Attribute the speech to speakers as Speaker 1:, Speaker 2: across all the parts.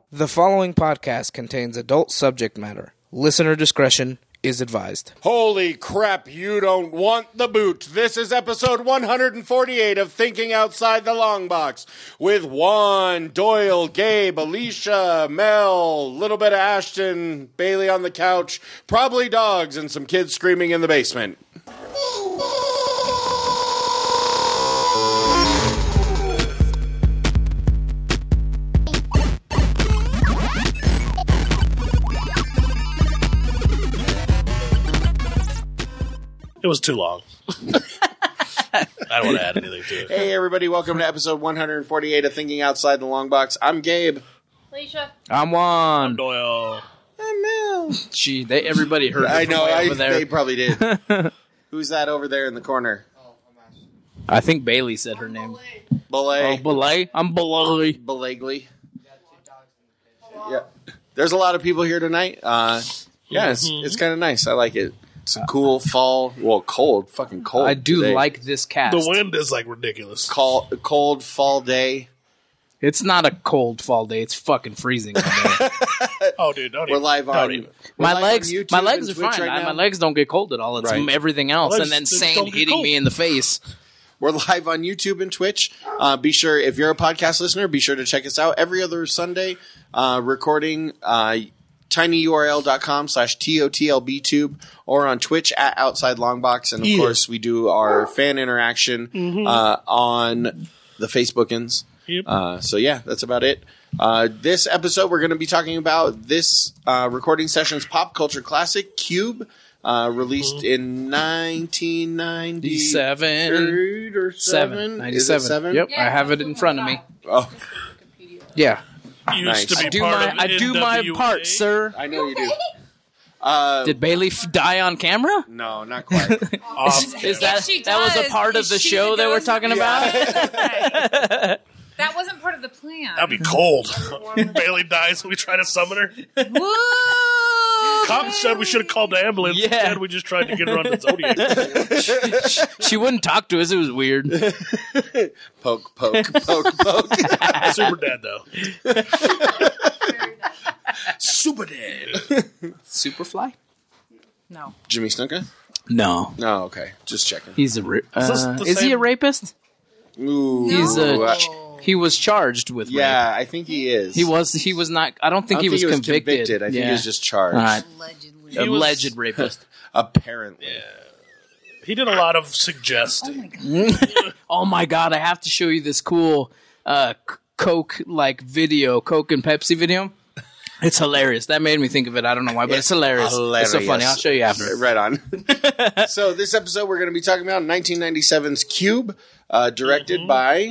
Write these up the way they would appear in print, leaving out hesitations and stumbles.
Speaker 1: The following podcast contains adult subject matter. Listener discretion is advised.
Speaker 2: Holy crap, you don't want the boot. This is episode 148 of Thinking Outside the Long Box with Juan, Doyle, Gabe, Alicia, Mel, little bit of Ashton, Bailey on the couch, probably dogs, and some kids screaming in the basement.
Speaker 3: It was too long. I don't want to add anything to it.
Speaker 2: Hey everybody, welcome to episode 148 of Thinking Outside the Long Box. I'm Gabe.
Speaker 4: Alicia.
Speaker 1: I'm Juan.
Speaker 3: Doyle.
Speaker 2: I'm Mel.
Speaker 1: Gee, everybody heard it
Speaker 2: I
Speaker 1: from
Speaker 2: know,
Speaker 1: way over there.
Speaker 2: they probably did. Who's that over there in the corner?
Speaker 1: I think Bailey said her name.
Speaker 2: Belay.
Speaker 1: Oh, Belay? I'm Belay.
Speaker 2: Belegly. Yeah. There's a lot of people here tonight. It's kind of nice. I like it. It's a cool fall, fucking cold.
Speaker 1: I do
Speaker 2: today.
Speaker 1: like this cast.
Speaker 3: The wind is like ridiculous.
Speaker 2: Cold fall day.
Speaker 1: It's not a cold fall day. It's fucking freezing out there.
Speaker 3: Oh, dude, don't
Speaker 2: We're
Speaker 3: even.
Speaker 2: live
Speaker 3: don't
Speaker 2: on.
Speaker 3: even.
Speaker 2: we're
Speaker 1: My
Speaker 2: live
Speaker 1: legs,
Speaker 2: on YouTube
Speaker 1: my legs
Speaker 2: and
Speaker 1: are
Speaker 2: Twitch
Speaker 1: fine.
Speaker 2: right now.
Speaker 1: My legs don't get cold at all. It's
Speaker 2: Right.
Speaker 1: everything else,
Speaker 3: Legs
Speaker 1: and then
Speaker 3: don't
Speaker 1: sand
Speaker 3: get
Speaker 1: hitting
Speaker 3: cold.
Speaker 1: me in the face.
Speaker 2: We're live on YouTube and Twitch. Be sure, if you're a podcast listener, be sure to check us out every other Sunday. Recording tinyurl.com/TOTLBtube or on Twitch at Outside Longbox. And of course, we do our fan interaction on the Facebookins.
Speaker 3: Yep.
Speaker 2: So yeah, that's about it. This episode, we're going to be talking about this recording session's pop culture classic, Cube, released in 1997 or 7.
Speaker 1: 97.
Speaker 2: Is it 7?
Speaker 1: Yep,
Speaker 4: Yeah,
Speaker 1: I have it
Speaker 4: that's
Speaker 1: in
Speaker 4: what
Speaker 1: front of
Speaker 4: we
Speaker 1: me.
Speaker 2: Oh,
Speaker 1: Yeah.
Speaker 3: Used
Speaker 2: Nice.
Speaker 3: to be
Speaker 1: I do
Speaker 3: part
Speaker 1: my
Speaker 3: of
Speaker 1: I do my
Speaker 3: NWA.
Speaker 1: part, sir.
Speaker 2: I know you do.
Speaker 1: Did Bailey die on camera?
Speaker 2: No, not quite.
Speaker 3: Off.
Speaker 1: Is that
Speaker 4: If she
Speaker 1: that was a
Speaker 4: does,
Speaker 1: part of
Speaker 4: if
Speaker 1: the
Speaker 4: she
Speaker 1: show that we're
Speaker 4: does-
Speaker 1: talking about?
Speaker 4: That wasn't part of the plan.
Speaker 3: That'd be cold. Bailey dies and we try to summon her.
Speaker 4: Woo!
Speaker 3: Cops said we should have called the ambulance.
Speaker 1: Yeah.
Speaker 3: Instead, we just tried to get her on the Zodiac.
Speaker 1: She wouldn't talk to us. It was weird.
Speaker 2: Poke, poke, poke, poke.
Speaker 3: Super dead, though. Super dead.
Speaker 1: Superfly?
Speaker 4: No.
Speaker 2: Jimmy Snuka?
Speaker 1: No,
Speaker 2: No, okay. Just checking.
Speaker 1: he's a.
Speaker 3: this the
Speaker 1: Is he a
Speaker 3: same-
Speaker 1: rapist?
Speaker 2: Ooh.
Speaker 1: He's
Speaker 2: uh,
Speaker 1: He was charged with rape.
Speaker 2: yeah, I think he is.
Speaker 1: He was not. I don't think
Speaker 2: I
Speaker 1: he
Speaker 2: don't
Speaker 1: was
Speaker 2: think
Speaker 1: convicted.
Speaker 2: I think
Speaker 1: Yeah.
Speaker 2: he was just charged.
Speaker 1: All right.
Speaker 4: Allegedly.
Speaker 3: He was-
Speaker 1: Alleged rapist.
Speaker 2: Apparently.
Speaker 3: He did a lot of suggesting.
Speaker 1: Oh my god! I have to show you this cool Coke video, Coke and Pepsi video. It's hilarious. That made me think of it. I don't know why, but it's hilarious. It's so funny. I'll show you after.
Speaker 2: Right on. So this episode we're going to be talking about 1997's Cube, directed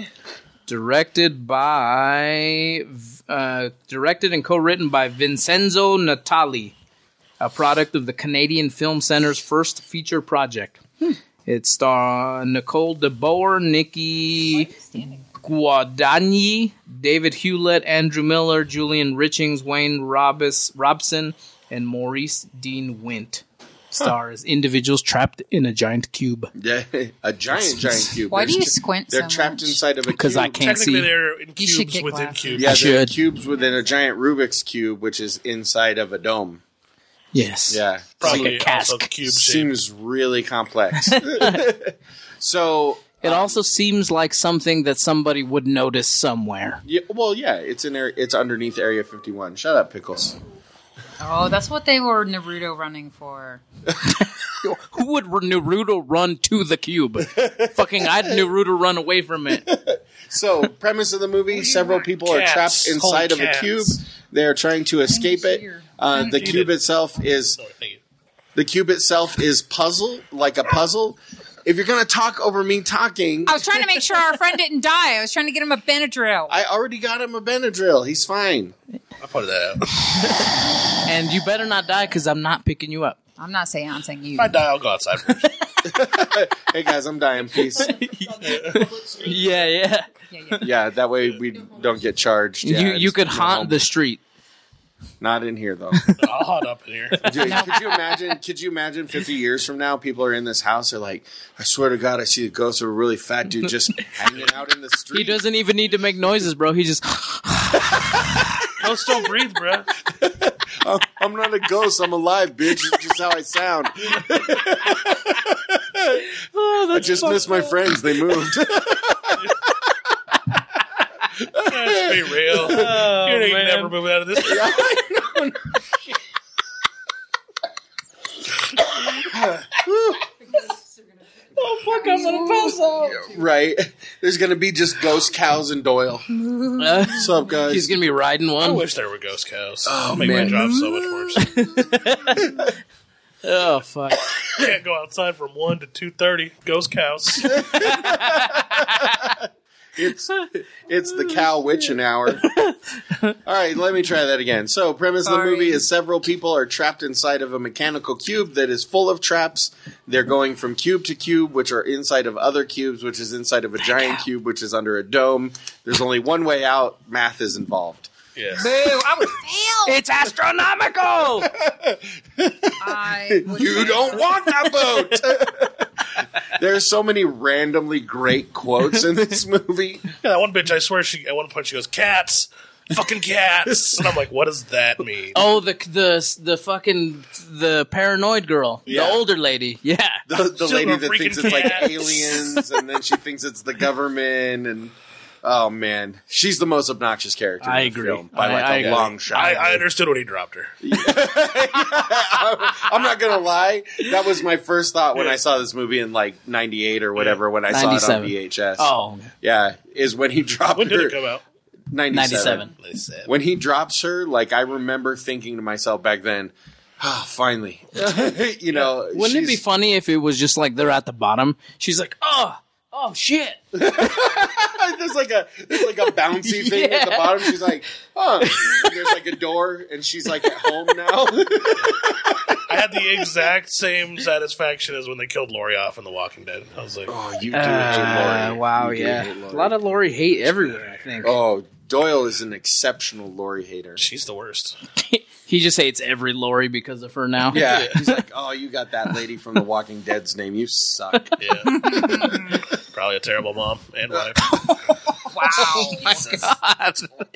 Speaker 1: directed and co-written by Vincenzo Natali, a product of the Canadian Film Centre's first feature project. It stars Nicole DeBoer, Nikki Guadagni, David Hewlett, Andrew Miller, Julian Richings, Wayne Robson, and Maurice Dean Wint. Stars individuals trapped in a giant cube.
Speaker 2: Yeah, a giant cube.
Speaker 4: Why do you
Speaker 2: They're-
Speaker 4: squint
Speaker 2: They're
Speaker 4: so
Speaker 2: trapped
Speaker 4: much?
Speaker 2: inside of a cube.
Speaker 1: Because I can't
Speaker 3: Technically,
Speaker 1: see.
Speaker 3: they're in
Speaker 4: You should
Speaker 3: cubes
Speaker 4: get
Speaker 3: within
Speaker 4: glasses.
Speaker 3: cubes.
Speaker 2: Yeah,
Speaker 1: I
Speaker 2: they're
Speaker 1: should.
Speaker 2: cubes within a giant Rubik's Cube, which is inside of a dome.
Speaker 1: Yes.
Speaker 2: Yeah.
Speaker 3: Probably
Speaker 1: like a cask.
Speaker 3: also cube shaped.
Speaker 2: Seems really complex. So,
Speaker 1: It also seems like something that somebody would notice somewhere.
Speaker 2: yeah, it's underneath Area 51. Shut up, Pickles.
Speaker 4: Oh, that's what they were Naruto running for.
Speaker 1: Who would Naruto run to the cube? Fucking I'd Naruto run away from it.
Speaker 2: So, premise of the movie, several people are
Speaker 3: Cats.
Speaker 2: trapped inside of
Speaker 3: Hold
Speaker 2: a
Speaker 3: cats.
Speaker 2: cube. They're trying to escape it. The
Speaker 3: Eat
Speaker 2: cube
Speaker 3: it.
Speaker 2: itself is
Speaker 3: Sorry, thank you.
Speaker 2: a puzzle, like a puzzle. If you're going to talk over me talking,
Speaker 4: I was trying to make sure our friend didn't die. I was trying to get him a Benadryl.
Speaker 2: I already got him a Benadryl. He's fine.
Speaker 3: I pointed that out.
Speaker 1: And you better not die because I'm not picking you up.
Speaker 4: I'm not saying you.
Speaker 3: If I die, I'll go outside first.
Speaker 2: Hey guys, I'm dying. Peace.
Speaker 1: Yeah.
Speaker 2: Yeah, that way we don't get charged. Yeah,
Speaker 1: You could
Speaker 2: just go
Speaker 1: haunt
Speaker 2: home.
Speaker 1: the street.
Speaker 2: Not in here though.
Speaker 3: I'll hot up in here.
Speaker 2: Dude, could you imagine 50 years from now, people are in this house, they're like, I swear to God, I see a ghost of a really fat dude just hanging out in the street.
Speaker 1: He doesn't even need to make noises, bro. He just
Speaker 3: Ghosts don't breathe, bro.
Speaker 2: I'm not a ghost. I'm alive, bitch. It's just how I sound. I just miss my friends. They moved.
Speaker 3: Let's be real. You ain't never moving out of this.
Speaker 2: Yeah, I know.
Speaker 1: Oh, fuck, I'm gonna pass out.
Speaker 2: Right. There's going to be just ghost cows and Doyle. What's up, guys?
Speaker 1: He's gonna be riding
Speaker 3: I
Speaker 1: one.
Speaker 3: wish there were ghost cows.
Speaker 2: Oh,
Speaker 3: Make
Speaker 2: man.
Speaker 3: my job so much worse.
Speaker 1: Oh, fuck.
Speaker 3: Can't go outside from 1 to 2:30. Ghost cows.
Speaker 2: It's the cow witching hour. All right, let me try that again. So, premise of the movie is several people are trapped inside of a mechanical cube that is full of traps. They're going from cube to cube, which are inside of other cubes, which is inside of a giant cube, which is under a dome. There's only one way out. Math is involved.
Speaker 3: Yes.
Speaker 4: Boo! I would fail.
Speaker 1: It's astronomical!
Speaker 2: You don't want that boat! There's so many randomly great quotes in this movie.
Speaker 3: Yeah, that one bitch, I swear, at one point she goes, cats! Fucking cats! And I'm like, what does that mean?
Speaker 1: Oh, the fucking the paranoid girl,
Speaker 2: Yeah.
Speaker 1: the older lady. Yeah,
Speaker 2: The lady that
Speaker 3: freaking
Speaker 2: thinks it's like
Speaker 3: cats.
Speaker 2: aliens, and then she thinks it's the government, and oh man, she's the most obnoxious character
Speaker 1: I
Speaker 2: in the
Speaker 1: agree.
Speaker 2: film by like
Speaker 1: I
Speaker 2: a
Speaker 1: agree.
Speaker 2: long shot.
Speaker 3: I understood when he dropped her.
Speaker 2: I'm not gonna lie, that was my first thought when I saw this movie in like '98 or whatever. When I saw it on
Speaker 1: 97.
Speaker 2: VHS.
Speaker 1: Oh,
Speaker 2: yeah, is when he dropped
Speaker 3: When
Speaker 2: her.
Speaker 3: did it come out?
Speaker 2: 97.
Speaker 1: 97.
Speaker 2: When he drops her, like I remember thinking to myself back then, finally, you know.
Speaker 1: Wouldn't it be
Speaker 2: she's-
Speaker 1: funny if it was just like they're at the bottom? She's like, oh shit.
Speaker 2: There's like a bouncy thing at the
Speaker 1: Yeah.
Speaker 2: bottom. She's like, and there's like a door, and she's like at home now.
Speaker 3: I had the exact same satisfaction as when they killed Lori off in The Walking Dead. I was like,
Speaker 2: Oh, you do hate Lori.
Speaker 1: Wow,
Speaker 2: You do
Speaker 1: yeah.
Speaker 2: hate Lori.
Speaker 1: A lot of Lori hate everywhere, I think.
Speaker 2: Oh, Doyle is an exceptional Lori hater.
Speaker 3: she's the worst.
Speaker 1: He just hates every Lori because of her now.
Speaker 2: Yeah, he's like, oh, you got that lady from The Walking Dead's name. You suck.
Speaker 3: Yeah. Probably a terrible mom and wife.
Speaker 4: Wow.
Speaker 1: God.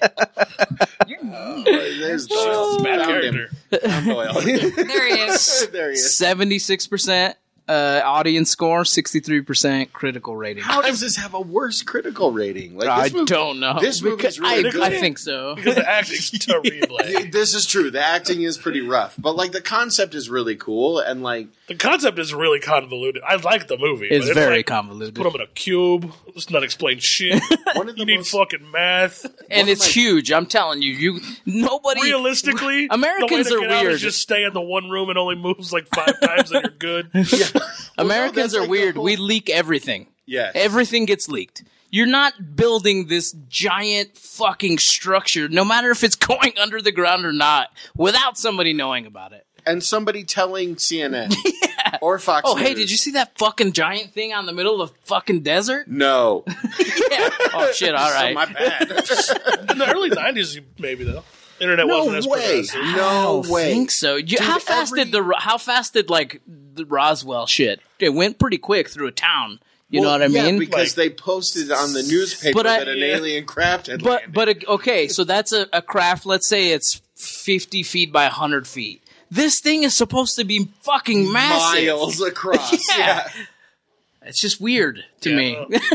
Speaker 4: You're mean.
Speaker 2: There's Doyle.
Speaker 3: Bad
Speaker 2: Found him.
Speaker 3: character.
Speaker 2: Found Doyle.
Speaker 4: There he is.
Speaker 2: There he is.
Speaker 1: 76% audience score, 63% critical rating.
Speaker 2: How does this have a worse critical rating? Like
Speaker 1: I
Speaker 2: this movie,
Speaker 1: don't know.
Speaker 2: This movie is really good.
Speaker 1: I think so.
Speaker 3: Because the acting's terrible.
Speaker 2: This is true. The acting is pretty rough, but like the concept is really cool, and like
Speaker 3: The concept is really convoluted. I like the movie.
Speaker 1: It's
Speaker 3: but
Speaker 1: very
Speaker 3: like,
Speaker 1: convoluted.
Speaker 3: put them in a cube. Let's not explain shit.
Speaker 2: one of the
Speaker 3: You need
Speaker 2: most
Speaker 3: fucking math.
Speaker 1: And it's huge. I'm telling you, nobody.
Speaker 3: Realistically,
Speaker 1: Americans
Speaker 3: the way to
Speaker 1: are
Speaker 3: get out
Speaker 1: weird.
Speaker 3: is just stay in the one room and only moves like 5 times and you're good.
Speaker 1: Americans
Speaker 2: that's
Speaker 1: are
Speaker 2: like the
Speaker 1: weird.
Speaker 2: whole-
Speaker 1: We leak everything.
Speaker 2: Yes.
Speaker 1: Everything gets leaked. You're not building this giant fucking structure, no matter if it's going under the ground or not, without somebody knowing about it.
Speaker 2: and somebody telling CNN or Fox.
Speaker 1: Oh, hey,
Speaker 2: News.
Speaker 1: did you see that fucking giant thing on the middle of the fucking desert?
Speaker 2: No.
Speaker 1: Yeah. Oh, shit, all
Speaker 2: So
Speaker 1: right.
Speaker 2: my bad.
Speaker 3: In the early 90s, maybe, though. Internet
Speaker 2: No
Speaker 3: wasn't as
Speaker 2: way.
Speaker 3: progressive.
Speaker 1: I
Speaker 2: No
Speaker 1: don't
Speaker 2: way.
Speaker 1: think so. How fast did like the Roswell shit? It went pretty quick through a town. You know what I
Speaker 2: yeah,
Speaker 1: mean?
Speaker 2: because they posted on the newspaper
Speaker 1: But
Speaker 2: that an alien craft had landed.
Speaker 1: Okay, so that's a craft. Let's say it's 50 feet by 100 feet. This thing is supposed to be fucking massive.
Speaker 2: Miles across.
Speaker 1: Yeah.
Speaker 2: Yeah.
Speaker 1: It's just weird to
Speaker 3: Yeah,
Speaker 1: me.
Speaker 3: well,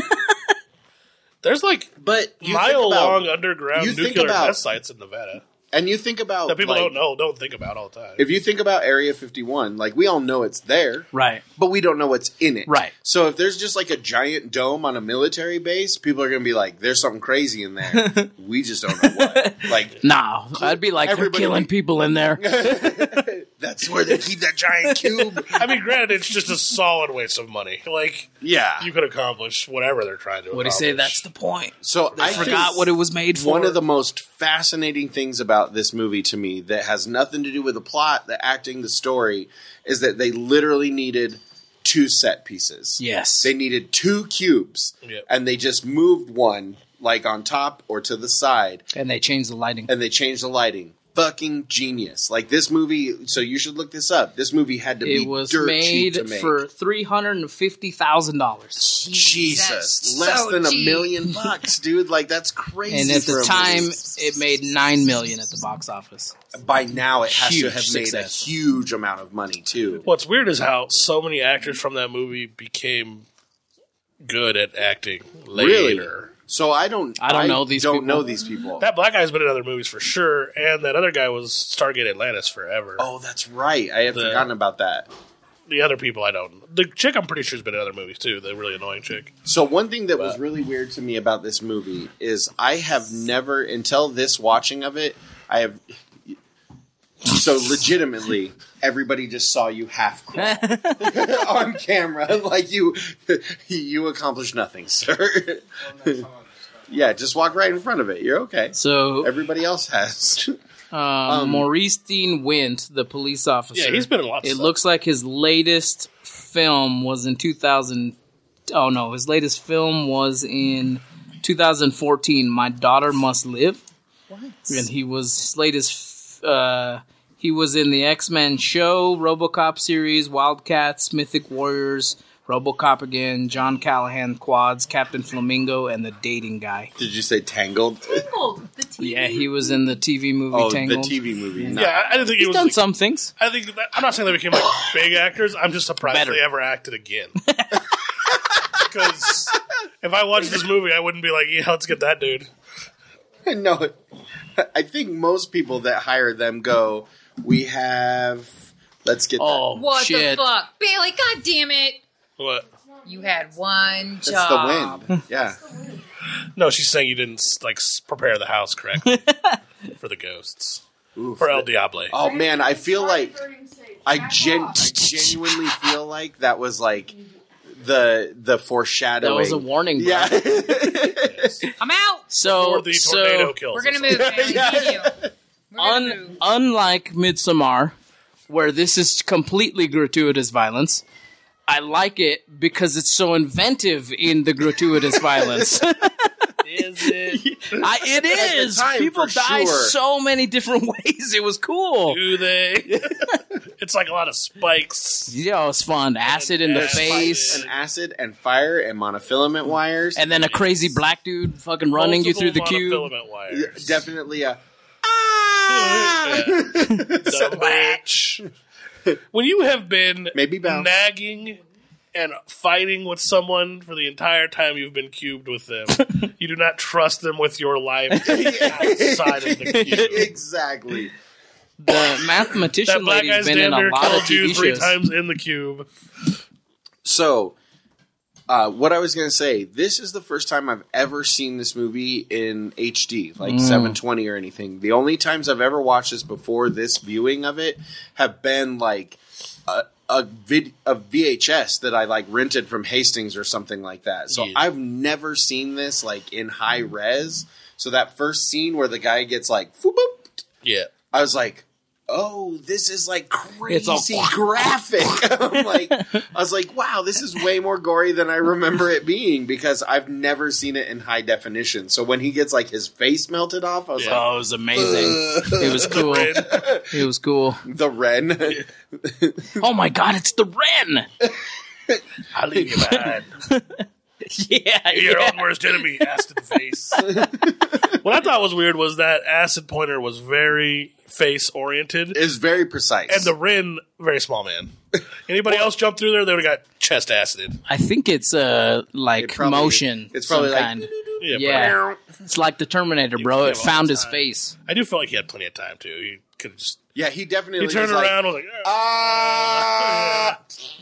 Speaker 3: there's like
Speaker 2: But you think
Speaker 3: mile-long
Speaker 2: about,
Speaker 3: underground
Speaker 2: you think
Speaker 3: nuclear
Speaker 2: about-
Speaker 3: test sites in Nevada
Speaker 2: and you think about
Speaker 3: that people
Speaker 2: like,
Speaker 3: don't think about all the time.
Speaker 2: If you think about Area 51, like we all know it's there,
Speaker 1: Right.
Speaker 2: but we don't know what's in it.
Speaker 1: Right.
Speaker 2: So if there's just like a giant dome on a military base, people are going to be like, "There's something crazy in there." We just don't know what. Like
Speaker 1: Nah, I'd be like, they're
Speaker 2: Everybody-
Speaker 1: killing people in there.
Speaker 2: that's where they keep that giant cube.
Speaker 3: I mean, granted, it's just a solid waste of money. Like,
Speaker 2: Yeah.
Speaker 3: you could accomplish whatever they're trying to
Speaker 1: What do you
Speaker 3: accomplish.
Speaker 1: say? That's the point.
Speaker 2: So I
Speaker 1: Forgot what it was made for.
Speaker 2: One of the most fascinating things about this movie to me that has nothing to do with the plot, the acting, the story, is that they literally needed 2 set pieces.
Speaker 1: Yes.
Speaker 2: They needed 2 cubes,
Speaker 3: Yep.
Speaker 2: and they just moved one, like on top or to the side,
Speaker 1: And they changed the lighting.
Speaker 2: and they changed the lighting. Fucking genius. Like this movie, so you should look this up. This movie had to be
Speaker 1: It was
Speaker 2: dirt
Speaker 1: made
Speaker 2: cheap to make.
Speaker 1: for $350,000.
Speaker 2: Jesus, less
Speaker 4: So
Speaker 2: than $1
Speaker 4: cheap.
Speaker 2: million bucks, dude. Like that's crazy.
Speaker 1: And at
Speaker 2: for
Speaker 1: the
Speaker 2: a
Speaker 1: time,
Speaker 2: movie.
Speaker 1: It made $9 million at the box office.
Speaker 2: By now, it has to
Speaker 1: Huge
Speaker 2: have
Speaker 1: success.
Speaker 2: made a huge amount of money too.
Speaker 3: What's weird is how so many actors from that movie became good at acting later.
Speaker 2: Really? So I don't
Speaker 1: know these people.
Speaker 2: know these people.
Speaker 3: That black guy's been in other movies for sure, and that other guy was Stargate Atlantis forever.
Speaker 2: Oh, that's right. I had forgotten about that.
Speaker 3: The other people I don't. The chick I'm pretty sure has been in other movies too. The really annoying chick.
Speaker 2: So one thing that was really weird to me about this movie is I have never, until this watching of it, I have. So legitimately, everybody just saw you half crawl on camera, like you accomplished nothing, sir. Yeah, just walk right in front of it. You're okay.
Speaker 1: So
Speaker 2: Everybody else has.
Speaker 1: Maurice Dean Wint, the police officer.
Speaker 3: Yeah, he's been in lots of
Speaker 1: It
Speaker 3: stuff.
Speaker 1: looks like his latest film was in 2000. Oh no, his latest film was in 2014. My Daughter Must Live. What? And he was his latest. He was in the X-Men show, RoboCop series, Wildcats, Mythic Warriors, RoboCop again, John Callahan Quads, Captain Flamingo, and The Dating Guy.
Speaker 2: Did you say Tangled?
Speaker 4: Tangled, the TV.
Speaker 1: Yeah, he was in the TV movie
Speaker 2: Oh,
Speaker 1: Tangled.
Speaker 2: the TV movie. No.
Speaker 3: Yeah, I didn't think
Speaker 1: He's
Speaker 3: he was.
Speaker 1: done some things.
Speaker 3: I think I'm not saying they became like big actors. I'm just surprised
Speaker 1: Better.
Speaker 3: they ever acted again. Because if I watched this movie, I wouldn't be like, yeah, let's get that dude.
Speaker 2: No, I think most people that hire them go, we have, let's get
Speaker 1: Oh,
Speaker 4: What
Speaker 1: shit.
Speaker 4: the fuck? Bailey, god damn it.
Speaker 3: What?
Speaker 4: You had one
Speaker 2: that. It's
Speaker 4: job.
Speaker 2: the wind. Yeah.
Speaker 3: No, she's saying you didn't like prepare the house correctly for the ghosts.
Speaker 2: Ooh,
Speaker 3: For El Diable.
Speaker 2: Oh man, I feel like I genuinely feel like that was like the foreshadowing.
Speaker 1: That was a warning. Bro.
Speaker 2: Yeah.
Speaker 4: I'm out.
Speaker 1: So,
Speaker 3: Or the tornado kills.
Speaker 4: We're gonna
Speaker 3: us.
Speaker 4: move, Bailey. Me and you. We're gonna move.
Speaker 1: unlike Midsommar, where this is completely gratuitous violence, I like it because it's so inventive in the gratuitous violence.
Speaker 3: Is it?
Speaker 1: It is.
Speaker 2: time,
Speaker 1: People
Speaker 2: for
Speaker 1: die
Speaker 2: sure.
Speaker 1: so many different ways. It was cool.
Speaker 3: Do they? It's like a lot of spikes.
Speaker 1: Yeah, it was fun. Acid in the
Speaker 3: There's
Speaker 1: face.
Speaker 2: And acid and fire and monofilament wires.
Speaker 1: And then a crazy black dude fucking running you through the cube.
Speaker 3: Monofilament wires.
Speaker 2: Definitely a
Speaker 3: The match. When you have been
Speaker 2: Maybe bounce.
Speaker 3: nagging and fighting with someone for the entire time you've been cubed with them, you do not trust them with your life outside of the cube.
Speaker 2: exactly.
Speaker 1: The mathematician
Speaker 3: That black
Speaker 1: lady's
Speaker 3: guy's
Speaker 1: been in
Speaker 3: damn
Speaker 1: a
Speaker 3: near
Speaker 1: lot of
Speaker 3: killed you
Speaker 1: TV
Speaker 3: 3
Speaker 1: shows.
Speaker 3: times in the cube.
Speaker 2: So, what I was going to say, this is the first time I've ever seen this movie in HD, like 720 or anything. The only times I've ever watched this before this viewing of it have been like a VHS that I like rented from Hastings or something like that. So
Speaker 3: Yeah.
Speaker 2: I've never seen this like in high res. So that first scene where the guy gets like, "Foop, boop,"
Speaker 3: Yeah.
Speaker 2: I was like, oh, this is like
Speaker 1: It's all-
Speaker 2: crazy graphic. I was like, wow, this is way more gory than I remember it being because I've never seen it in high definition. So when he gets like his face melted off, I was
Speaker 1: Oh, it was amazing. It was cool. It was cool.
Speaker 2: like, the Wren.
Speaker 1: Oh my god, it's the Wren!
Speaker 3: I'll leave you behind.
Speaker 1: Yeah,
Speaker 3: Your
Speaker 1: yeah.
Speaker 3: own worst enemy, acid face. What I thought was weird was that acid pointer was very face oriented,
Speaker 2: Is very precise.
Speaker 3: and the Rin very small man. Anybody else jump through there, they would have got chest acided.
Speaker 1: I think it's like
Speaker 2: It probably-
Speaker 1: motion.
Speaker 2: it's probably
Speaker 1: some
Speaker 2: like-
Speaker 1: kind.
Speaker 3: Yeah,
Speaker 1: Yeah, it's like the Terminator, bro. It
Speaker 3: have all
Speaker 1: found
Speaker 3: the
Speaker 1: his
Speaker 3: time.
Speaker 1: face.
Speaker 3: I do feel like he had plenty of time too. He could just
Speaker 2: yeah, he definitely
Speaker 3: he turned
Speaker 2: was
Speaker 3: around
Speaker 2: like,
Speaker 3: and was like,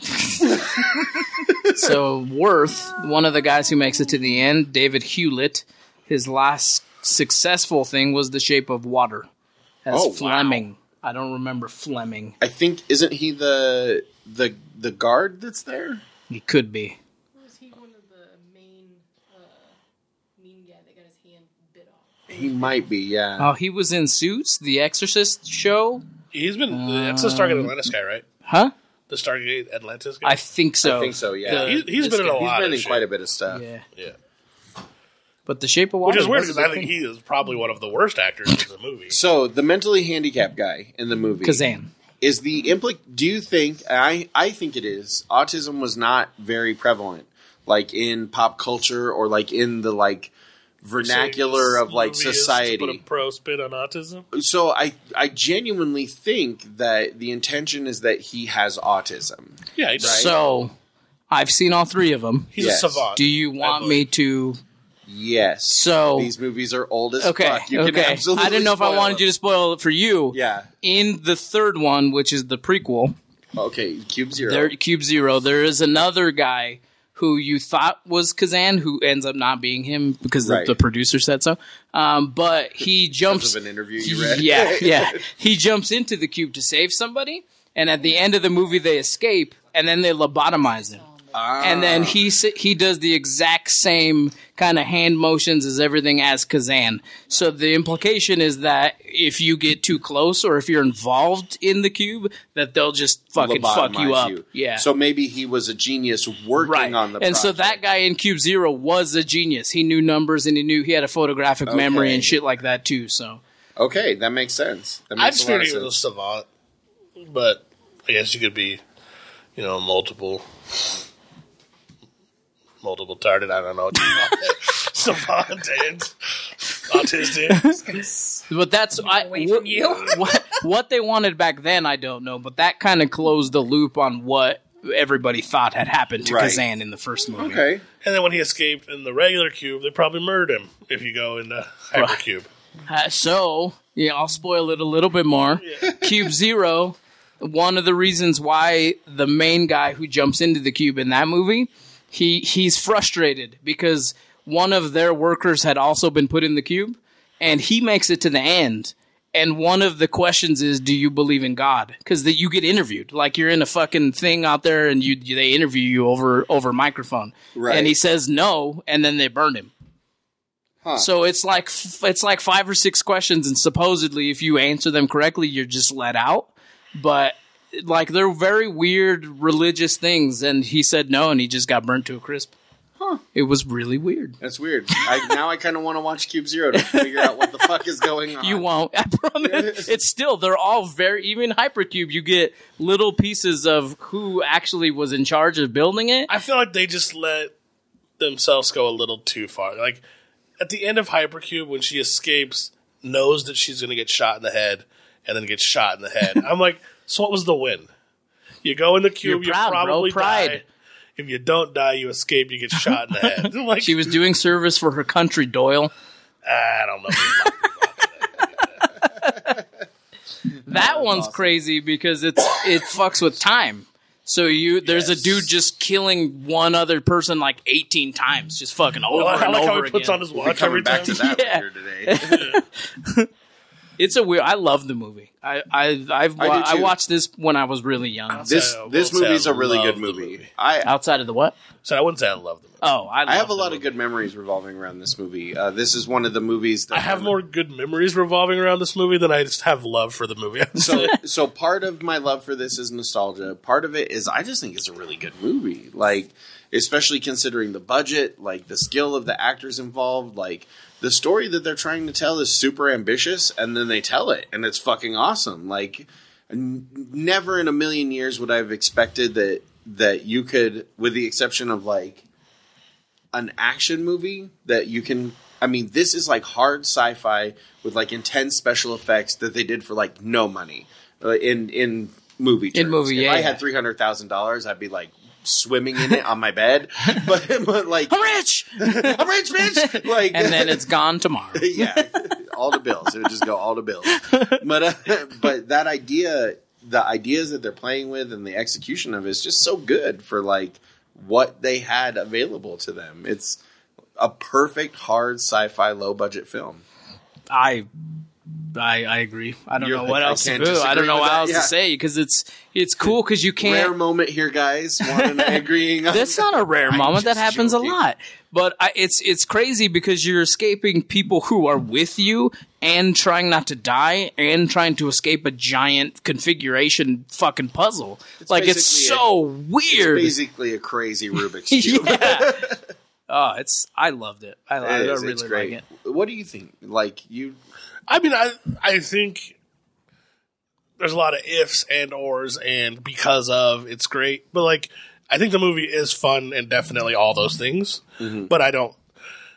Speaker 1: So Worth, one of the guys who makes it to the end, David Hewlett, his last successful thing was The Shape of Water as
Speaker 2: Oh, wow.
Speaker 1: Fleming. I don't remember Fleming.
Speaker 2: I think, isn't he the guard that's there?
Speaker 1: He could be.
Speaker 5: Was he one of the main mean guy that got his hand bit off?
Speaker 2: He might be, yeah.
Speaker 1: Oh, he was in Suits, the Exorcist show?
Speaker 3: he's been. That's the Stargate Atlantis guy, right?
Speaker 1: Huh?
Speaker 3: The Stargate Atlantis guy.
Speaker 1: I think so.
Speaker 2: I think so, yeah.
Speaker 1: The-
Speaker 3: He's been in a
Speaker 2: He's
Speaker 3: lot
Speaker 2: been
Speaker 3: of
Speaker 2: in
Speaker 3: shit.
Speaker 2: quite a bit of stuff.
Speaker 1: Yeah.
Speaker 3: Yeah,
Speaker 1: But The Shape of Water
Speaker 3: which is weird
Speaker 1: was
Speaker 3: because
Speaker 1: a
Speaker 3: I think
Speaker 1: thing.
Speaker 3: he is probably one of the worst actors in the movie.
Speaker 2: So, the mentally handicapped guy in the movie.
Speaker 1: Kazan.
Speaker 2: Is the do you think, I think it is, autism was not very prevalent, like in pop culture or like in the like vernacular of like
Speaker 3: Movie is
Speaker 2: society.
Speaker 3: to put a pro spin on autism.
Speaker 2: So I genuinely think that the intention is that he has autism.
Speaker 3: Yeah, he does.
Speaker 1: So, I've seen all three of them.
Speaker 3: He's
Speaker 2: Yes.
Speaker 3: a savant.
Speaker 1: Do you want me to?
Speaker 2: Yes.
Speaker 1: So
Speaker 2: these movies are old as
Speaker 1: okay,
Speaker 2: fuck. You can
Speaker 1: okay.
Speaker 2: absolutely
Speaker 1: I didn't know if I
Speaker 2: spoil
Speaker 1: wanted
Speaker 2: them.
Speaker 1: you to spoil it for you.
Speaker 2: Yeah.
Speaker 1: In the third one, which is the prequel,
Speaker 2: Okay, Cube Zero.
Speaker 1: Cube Zero, there is another guy who you thought was Kazan, who ends up not being him because
Speaker 2: Right.
Speaker 1: the producer said so. But he jumps.
Speaker 2: Because of an interview you read.
Speaker 1: Yeah. He jumps into the cube to save somebody, and at the end of the movie, they escape, and then they lobotomize him. And then he does the exact same kind of hand motions as everything as Kazan. So the implication is that if you get too close or if you're involved in the cube, that they'll just fucking fuck you up. Yeah.
Speaker 2: So maybe he was a genius working
Speaker 1: Right.
Speaker 2: on the
Speaker 1: And so
Speaker 2: project.
Speaker 1: that guy in Cube Zero was a genius. He knew numbers and he had a photographic memory
Speaker 2: Okay.
Speaker 1: and shit like that too. So
Speaker 2: Okay, that makes sense. That
Speaker 3: I
Speaker 2: makes
Speaker 3: just
Speaker 2: a lot
Speaker 3: figured
Speaker 2: of
Speaker 3: he was a
Speaker 2: sense.
Speaker 3: savant, but I guess you could be, multiple tarded. I don't know. Savant and autistic.
Speaker 1: but that's
Speaker 4: away from you.
Speaker 1: what they wanted back then, I don't know, but that kind of closed the loop on what everybody thought had happened to
Speaker 2: Right.
Speaker 1: Kazan in the first movie.
Speaker 2: Okay.
Speaker 3: And then when he escaped in the regular cube, they probably murdered him if you go into Hypercube.
Speaker 1: So, I'll spoil it a little bit more. Cube Zero, one of the reasons why the main guy who jumps into the cube in that movie, he's frustrated because one of their workers had also been put in the cube, and he makes it to the end. And one of the questions is, do you believe in God? Because you get interviewed. Like, you're in a fucking thing out there, and they interview you over microphone.
Speaker 2: Right.
Speaker 1: And he says no, and then they burn him. So it's like 5 or 6 questions, and supposedly if you answer them correctly, you're just let out. But like they're very weird religious things, and he said no, and he just got burnt to a crisp. It was really weird.
Speaker 2: That's weird. Now I kind of want to watch Cube Zero to figure out what the fuck is going on.
Speaker 1: You won't. I promise. It's still, they're all very, even Hypercube, you get little pieces of who actually was in charge of building it.
Speaker 3: I feel like they just let themselves go a little too far. Like, at the end of Hypercube, when she escapes, knows that she's going to get shot in the head, and then gets shot in the head. I'm like, so what was the win? You go in the cube,
Speaker 1: You're proud,
Speaker 3: you probably
Speaker 1: bro. Pride.
Speaker 3: die. If you don't die, you escape, you get shot in the head. Like,
Speaker 1: She was doing service for her country, Doyle.
Speaker 3: I don't know.
Speaker 1: That one's crazy because it fucks with time. So there's a dude just killing one other person like 18 times, just fucking over
Speaker 3: I
Speaker 1: and
Speaker 3: like how
Speaker 1: over
Speaker 3: he puts
Speaker 1: again.
Speaker 3: on his
Speaker 2: We're
Speaker 3: watch
Speaker 2: coming
Speaker 3: every
Speaker 2: back
Speaker 3: time.
Speaker 2: to that
Speaker 1: Yeah.
Speaker 2: later today.
Speaker 1: It's a weird. I love the movie. I
Speaker 2: too.
Speaker 1: watched this when I was really young.
Speaker 2: This
Speaker 3: I will
Speaker 2: this
Speaker 3: say
Speaker 2: movie's
Speaker 3: I
Speaker 2: a really
Speaker 3: love
Speaker 2: good
Speaker 3: the
Speaker 2: movie.
Speaker 3: movie.
Speaker 1: Outside of the what?
Speaker 3: So I wouldn't say I love the movie.
Speaker 1: Oh,
Speaker 2: I have a
Speaker 1: love
Speaker 2: lot
Speaker 1: the
Speaker 2: of good memories revolving around this movie. This is one of the movies that
Speaker 3: I have more good memories revolving around this movie than I just have love for the movie.
Speaker 2: So part of my love for this is nostalgia. Part of it is I just think it's a really good movie. Like, especially considering the budget, like the skill of the actors involved, like the story that they're trying to tell is super ambitious, and then they tell it, and it's fucking awesome. Like, never in a million years would I have expected that you could, with the exception of like an action movie, that you can. I mean, this is like hard sci-fi with like intense special effects that they did for like no money in movie terms.
Speaker 1: In movie,
Speaker 2: if
Speaker 1: yeah,
Speaker 2: I
Speaker 1: yeah.
Speaker 2: had $300,000, I'd be like swimming in it on my bed. But like,
Speaker 1: I'm rich,
Speaker 2: I'm rich, bitch. Like,
Speaker 1: and then it's gone tomorrow.
Speaker 2: yeah, all the bills. It would just go all the bills. But that idea, the ideas that they're playing with, and the execution of it is just so good for like what they had available to them. It's a perfect hard sci-fi low budget film.
Speaker 1: I agree. I don't
Speaker 2: You're
Speaker 1: know
Speaker 2: like,
Speaker 1: what
Speaker 2: I
Speaker 1: else to
Speaker 2: can't
Speaker 1: do. I
Speaker 2: disagree
Speaker 1: don't know
Speaker 2: with
Speaker 1: what
Speaker 2: that.
Speaker 1: else
Speaker 2: Yeah.
Speaker 1: to say because it's cool because you
Speaker 2: Rare
Speaker 1: can't.
Speaker 2: moment here, guys. Juan and I agreeing on
Speaker 1: That's not a rare moment. That
Speaker 2: just
Speaker 1: happens
Speaker 2: joking.
Speaker 1: a lot. But it's crazy because you're escaping people who are with you and trying not to die and trying to escape a giant configuration fucking puzzle. It's
Speaker 2: basically
Speaker 1: so weird.
Speaker 2: Basically a crazy Rubik's Cube.
Speaker 1: Yeah. Oh, I loved it. I
Speaker 2: It is.
Speaker 1: really
Speaker 2: It's
Speaker 1: like
Speaker 2: great.
Speaker 1: it.
Speaker 2: What do you think? Like, you...
Speaker 3: I mean, I think there's a lot of ifs and ors and because of it's great, but like I think the movie is fun and definitely all those things.
Speaker 2: Mm-hmm.
Speaker 3: But I don't.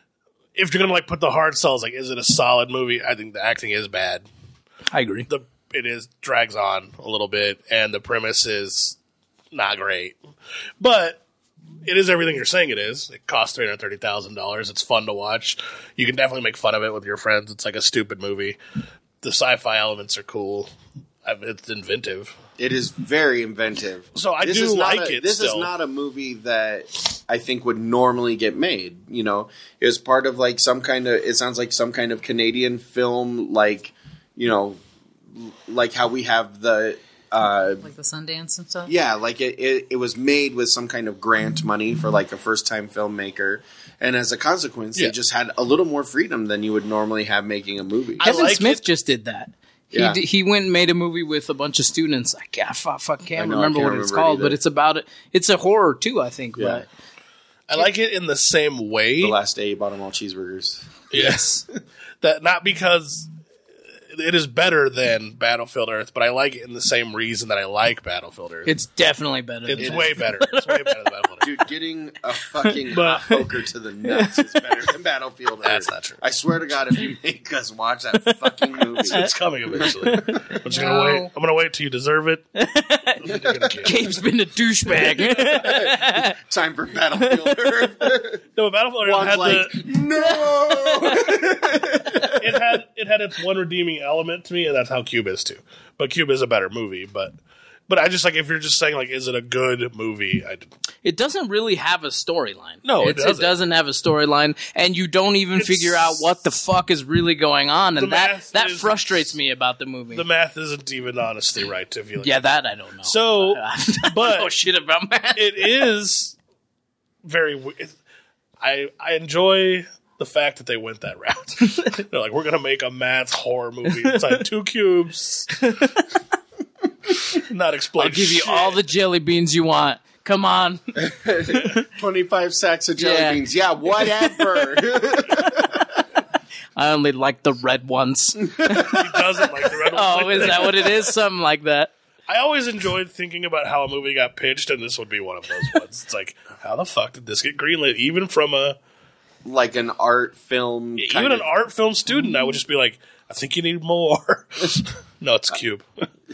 Speaker 3: if you're gonna like put the hard sells, like, is it a solid movie? I think the acting is bad.
Speaker 1: I agree.
Speaker 3: It drags on a little bit, and the premise is not great, but it is everything you're saying it is. It costs $330,000. It's fun to watch. You can definitely make fun of it with your friends. It's like a stupid movie. The sci-fi elements are cool. It's inventive.
Speaker 2: It is very inventive.
Speaker 3: So I do like it.
Speaker 2: This is not a movie that I think would normally get made. You know, it was part of like some kind of. It sounds like some kind of Canadian film, like, you know, like how we have the.
Speaker 4: Like the Sundance and stuff?
Speaker 2: Yeah, like it was made with some kind of grant money for like a first-time filmmaker. And as a consequence, they just had a little more freedom than you would normally have making a movie.
Speaker 1: Kevin Smith just did that. He went and made a movie with a bunch of students. I can't remember what it's called, but it's about it. It's a horror too, I think.
Speaker 2: Yeah.
Speaker 1: But
Speaker 3: I like it in the same way.
Speaker 2: The last day he bought them all cheeseburgers.
Speaker 3: Yes. That not because it is better than Battlefield Earth, but I like it in the same reason that I like Battlefield Earth.
Speaker 1: It's definitely better.
Speaker 3: It's way better. It's way better than Battlefield Earth.
Speaker 2: Dude, getting a fucking hot poker to the nuts is better than Battlefield Earth.
Speaker 3: That's not true.
Speaker 2: I swear to God, if you make us watch that fucking movie.
Speaker 3: It's coming eventually. I'm just gonna wait. I'm gonna wait till you deserve it.
Speaker 1: Gabe's been a douchebag.
Speaker 2: Time for Battlefield Earth.
Speaker 3: No, Battlefield Earth had it had its one redeeming element to me, and that's how Cube is too. But Cube is a better movie, but I just like, if you're just saying like, is it a good movie?
Speaker 1: It doesn't really have a storyline.
Speaker 3: No,
Speaker 1: it doesn't have a storyline, and you don't even figure out what the fuck is really going on, and that frustrates me about the movie.
Speaker 3: The math isn't even honestly right to feel.
Speaker 1: Yeah, that I don't know.
Speaker 3: So, but
Speaker 1: oh shit about math.
Speaker 3: It is very. I enjoy the fact that they went that route. They're like, we're gonna make a math horror movie inside 2 cubes. Not explain.
Speaker 1: I'll give you all the jelly beans you want. Come on.
Speaker 2: 25 sacks of jelly beans. Yeah, whatever.
Speaker 1: I only like the red ones.
Speaker 3: He doesn't like the red ones.
Speaker 1: Oh, is that what it is? Something like that.
Speaker 3: I always enjoyed thinking about how a movie got pitched, and this would be one of those ones. It's like, how the fuck did this get greenlit? Even from
Speaker 2: like an art film.
Speaker 3: Even an art film student, I would just be like, I think you need more. No, it's Cube.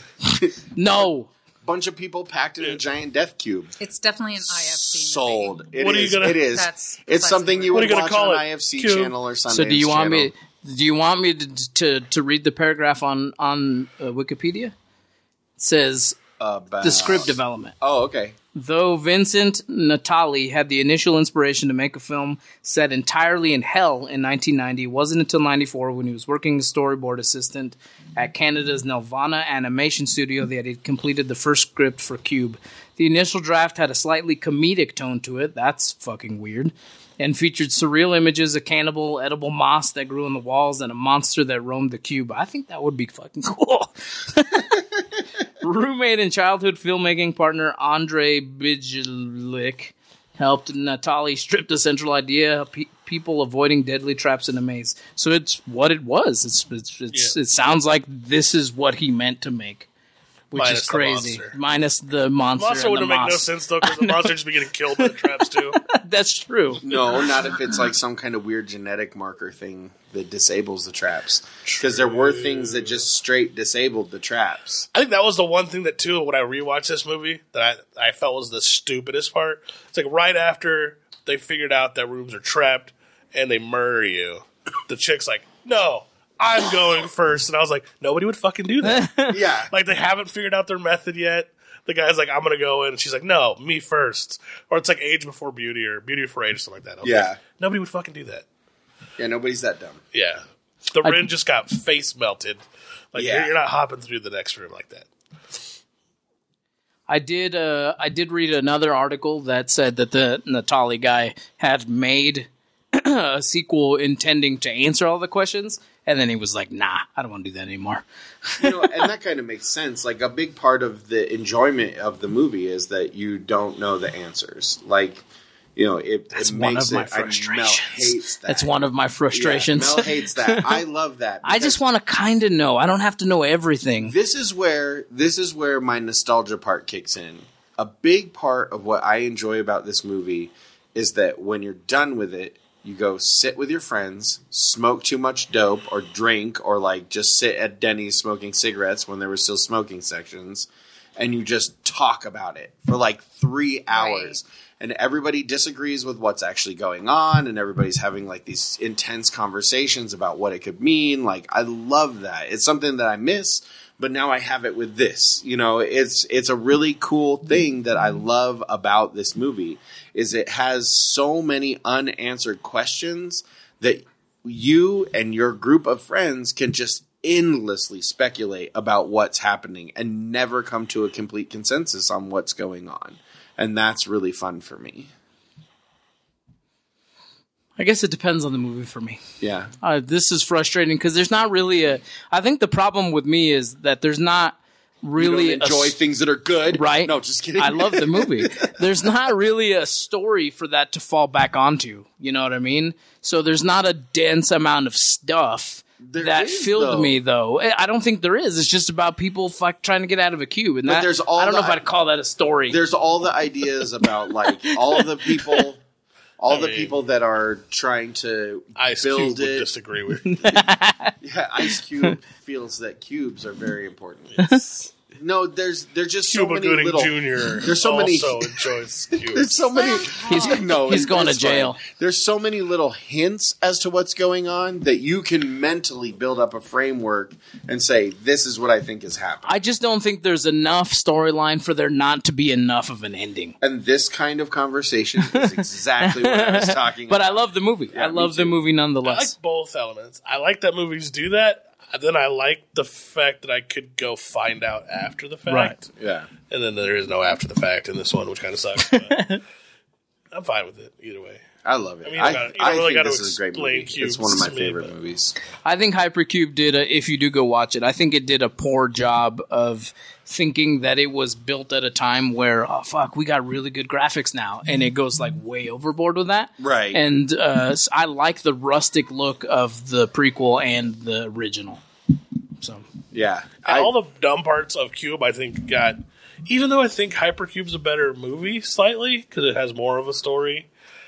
Speaker 1: No.
Speaker 2: Bunch of people packed in a giant death cube.
Speaker 4: It's definitely an IFC movie.
Speaker 2: Sold. It
Speaker 3: what
Speaker 2: is.
Speaker 3: Are you gonna,
Speaker 2: it is. It's something you would watch on an IFC channel or Sundance
Speaker 1: So do you want
Speaker 2: channel.
Speaker 1: Do you want me to read the paragraph on Wikipedia? It says the script development.
Speaker 2: Oh, okay.
Speaker 1: Though Vincent Natali had the initial inspiration to make a film set entirely in hell in 1990, it wasn't until 94 when he was working as storyboard assistant at Canada's Nelvana Animation Studio that he completed the first script for Cube. The initial draft had a slightly comedic tone to it. That's fucking weird. And featured surreal images, a cannibal, edible moss that grew on the walls, and a monster that roamed the cube. I think that would be fucking cool. Roommate and childhood filmmaking partner Andre Bijelik helped Natali strip the central idea of people avoiding deadly traps in a maze. So it's what it was. It sounds like this is what he meant to make. Which
Speaker 3: minus
Speaker 1: is crazy.
Speaker 3: The
Speaker 1: Minus the monster.
Speaker 3: The monster wouldn't make no sense, though, because the monster just be getting killed by the traps, too.
Speaker 1: That's true.
Speaker 2: No, not if it's like some kind of weird genetic marker thing that disables the traps. Because there were things that just straight disabled the traps.
Speaker 3: I think that was the one thing that, too, when I rewatched this movie, that I felt was the stupidest part. It's like right after they figured out that rooms are trapped and they murder you, the chick's like, no, I'm going first. And I was like, nobody would fucking do that.
Speaker 2: Yeah.
Speaker 3: Like, they haven't figured out their method yet. The guy's like, I'm going to go in. And she's like, no, me first. Or it's like Age Before Beauty or Beauty Before Age or something like that.
Speaker 2: Yeah.
Speaker 3: Like, nobody would fucking do that.
Speaker 2: Yeah, nobody's that dumb.
Speaker 3: Yeah. The Rin just got face melted. Like, you're not hopping through the next room like that.
Speaker 1: I did read another article that said that the Natali guy had made a sequel intending to answer all the questions. And then he was like, nah, I don't want to do that anymore.
Speaker 2: And that kind of makes sense. Like, a big part of the enjoyment of the movie is that you don't know the answers. Like,
Speaker 1: That's one of my frustrations.
Speaker 2: Mel hates that.
Speaker 1: That's one of my frustrations.
Speaker 2: Yeah, Mel hates that. I love that.
Speaker 1: I just want to kind of know. I don't have to know everything.
Speaker 2: This is where my nostalgia part kicks in. A big part of what I enjoy about this movie is that when you're done with it, you go sit with your friends, smoke too much dope or drink or like just sit at Denny's smoking cigarettes when there were still smoking sections, and you just talk about it for like 3 hours. Right. And everybody disagrees with what's actually going on, and everybody's having like these intense conversations about what it could mean. Like, I love that. It's something that I miss, but now I have it with this. You know, it's a really cool thing that I love about this movie is it has so many unanswered questions that you and your group of friends can just endlessly speculate about what's happening and never come to a complete consensus on what's going on. And that's really fun for me.
Speaker 1: I guess it depends on the movie for me.
Speaker 2: Yeah.
Speaker 1: This is frustrating because there's not really I think the problem with me is that there's not really
Speaker 2: you don't enjoy things that are good.
Speaker 1: Right?
Speaker 2: No, just kidding.
Speaker 1: I love the movie. There's not really a story for that to fall back onto. You know what I mean? So there's not a dense amount of stuff that filled me, though. I don't think there is. It's just about people trying to get out of a cube. And that,
Speaker 2: there's all
Speaker 1: I don't know if I'd call that a story.
Speaker 2: There's all the ideas about, like, all the people... All the people that are trying to
Speaker 3: Ice
Speaker 2: build
Speaker 3: Cube
Speaker 2: it.
Speaker 3: Would disagree with.
Speaker 2: Yeah, Ice Cube feels that cubes are very important. No, there's just
Speaker 3: Cuba
Speaker 2: so many
Speaker 3: Gooding
Speaker 2: little.
Speaker 3: Jr.
Speaker 2: There's so many.
Speaker 3: Also enjoys cubes.
Speaker 2: There's so many. He's
Speaker 1: going to jail.
Speaker 2: Fine. There's so many little hints as to what's going on that you can mentally build up a framework and say, "This is what I think is happening."
Speaker 1: I just don't think there's enough storyline for there not to be enough of an ending.
Speaker 2: And this kind of conversation is exactly what I was talking
Speaker 1: but
Speaker 2: about.
Speaker 1: I love the movie.
Speaker 2: Yeah,
Speaker 1: I love the movie
Speaker 3: I
Speaker 1: nonetheless.
Speaker 3: like both elements. I like that movies do that. Then I like the fact that I could go find out after the fact.
Speaker 1: Right.
Speaker 2: Yeah.
Speaker 3: And then there is no after the fact in this one, which kind of sucks. But I'm fine with it either way.
Speaker 2: I love it.
Speaker 3: I mean,
Speaker 2: I
Speaker 3: really
Speaker 2: think
Speaker 3: gotta
Speaker 2: this is a great movie.
Speaker 3: cubes
Speaker 2: It's one of my
Speaker 3: to me,
Speaker 2: favorite
Speaker 3: but-
Speaker 2: movies.
Speaker 1: I think Hypercube did, if you do go watch it, I think it did a poor job of thinking that it was built at a time where, oh, fuck, we got really good graphics now. And it goes like way overboard with that.
Speaker 2: Right.
Speaker 1: And I like the rustic look of the prequel and the original. So
Speaker 2: Yeah.
Speaker 3: And all the dumb parts of Cube, I think, got... Even though I think Hypercube's a better movie, slightly, because it has more of a story,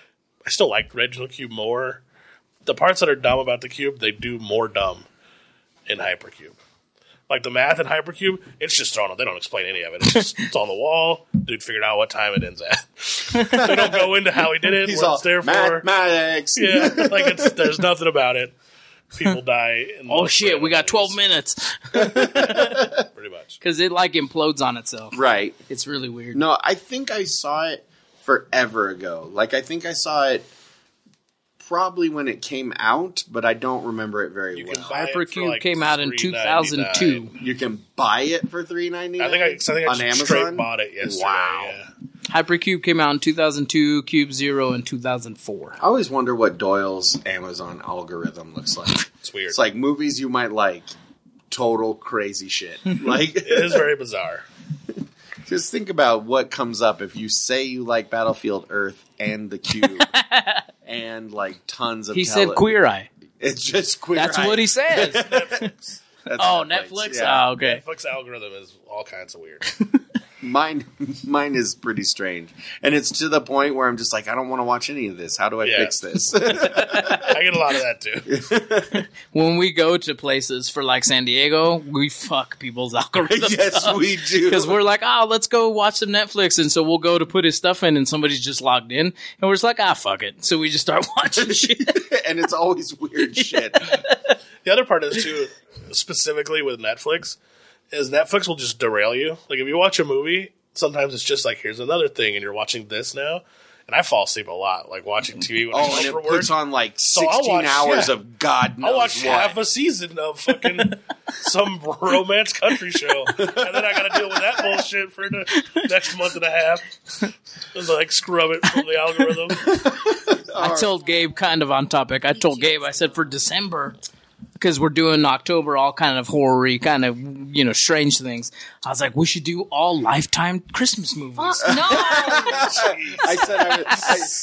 Speaker 3: I still like Original Cube more. The parts that are dumb about the Cube, they do more dumb in Hypercube. Like the math in Hypercube, it's just thrown on. They don't explain any of it. It's on the wall. Dude figured out what time it ends at. They don't go into how he did it,
Speaker 2: He's
Speaker 3: what
Speaker 2: all
Speaker 3: it's there for.
Speaker 2: mathematics.
Speaker 3: Yeah, like there's nothing about it. People die.
Speaker 1: oh shit, we got 12 minutes.
Speaker 3: Pretty much.
Speaker 1: Because it like implodes on itself.
Speaker 2: Right.
Speaker 1: It's really weird.
Speaker 2: No, I think I saw it forever ago. Like, I think I saw it probably when it came out, but I don't remember it very well.
Speaker 3: buy it for,
Speaker 1: Hypercube
Speaker 3: like,
Speaker 1: came out in
Speaker 3: $3.99.
Speaker 1: 2002.
Speaker 2: You can buy it for $3.99.
Speaker 3: I think I
Speaker 2: on
Speaker 3: just
Speaker 2: Amazon.
Speaker 3: straight bought it yesterday.
Speaker 2: Wow.
Speaker 3: Yeah.
Speaker 1: Hypercube came out in 2002, Cube Zero in 2004.
Speaker 2: I always wonder what Doyle's Amazon algorithm looks like.
Speaker 3: It's weird.
Speaker 2: It's like movies you might like, total crazy shit. Like,
Speaker 3: It is very bizarre.
Speaker 2: just think about what comes up if you say you like Battlefield Earth and the Cube and like tons of.
Speaker 1: He said Queer Eye.
Speaker 2: It's just Queer
Speaker 1: That's
Speaker 2: Eye.
Speaker 1: what he says.
Speaker 2: That's
Speaker 1: Oh, Netflix?
Speaker 2: Yeah.
Speaker 1: Oh, okay.
Speaker 3: Netflix algorithm is all kinds of weird.
Speaker 2: Mine is pretty strange, and it's to the point where I'm just like, I don't want to watch any of this. How do I
Speaker 3: Yeah.
Speaker 2: fix this?
Speaker 3: I get a lot of that too.
Speaker 1: When we go to places for like San Diego, we fuck people's algorithms.
Speaker 2: Yes, we do.
Speaker 1: Because we're like, oh, let's go watch some Netflix. And so we'll go to put his stuff in, and somebody's just logged in. And we're just like, fuck it. So we just start watching shit.
Speaker 2: And it's always weird shit.
Speaker 3: The other part is too, specifically with Netflix, is Netflix will just derail you. Like if you watch a movie, sometimes it's just like, here's another thing, and you're watching this now. And I fall asleep a lot, like watching TV when I
Speaker 2: Oh, and
Speaker 3: go
Speaker 2: it
Speaker 3: for work.
Speaker 2: puts on like
Speaker 3: So I'll
Speaker 2: 16
Speaker 3: watch-
Speaker 2: hours
Speaker 3: yeah.
Speaker 2: of God knows
Speaker 3: I'll watch
Speaker 2: what.
Speaker 3: half a season of fucking some romance country show, and then I got to deal with that bullshit for the next month and a half. And like scrub it from the algorithm.
Speaker 1: I told Gabe kind of on topic. I told Gabe, I said for December, because we're doing October, all kind of horror-y, kind of, strange things. I was like, we should do all Lifetime Christmas movies.
Speaker 4: No.
Speaker 2: I said